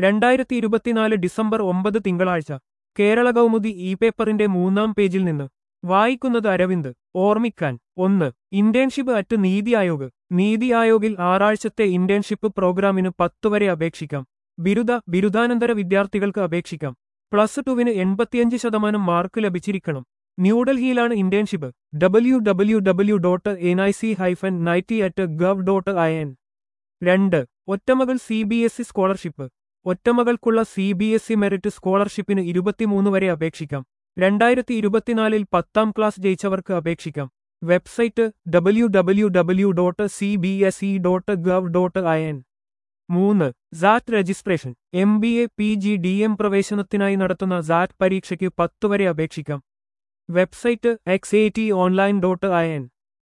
2024 December 9 തിങ്കളാഴ്ച Kerala Kaumudi E പേപ്പറിന്റെ 3-ാം പേജിൽ നിന്ന് വായിക്കുന്നത് അരവിന്ദ്. ഓർമ്മിക്കാൻ 1. Internship at NITI Aayog. നീതി ആയോഗിൽ 6 ആഴ്ചത്തെ ഇന്റേൺഷിപ്പ് പ്രോഗ്രാമിന് 10 വരെ അപേക്ഷിക്കാം. ബിരുദാനന്തര വിദ്യാർത്ഥികൾക്ക് അപേക്ഷിക്കാം. +2-വിന് 85% മാർക്ക് ലഭിച്ചിരിക്കണം. ന്യൂഡൽഹിയിലാണ് ഇന്റേൺഷിപ്പ്. www.nic-90@gov.in. 2. ഒറ്റമകൾ CBSE സ്കോളർഷിപ്പ്. ഒറ്റമകൾക്കുള്ള CBSE മെറിറ്റ് സ്കോളർഷിപ്പിന് 23 വരെ അപേക്ഷിക്കാം. 2024 10ാം ക്ലാസ് ജയിച്ചവർക്ക് അപേക്ഷിക്കാം. Website www.cbse.gov.in. 3. SAT registration. MBA PG DM പ്രവേശനത്തിനായി നടത്തുന്ന സാറ്റ് പരീക്ഷയ്ക്ക് 10 വരെ അപേക്ഷിക്കാം. Website xatonline.in.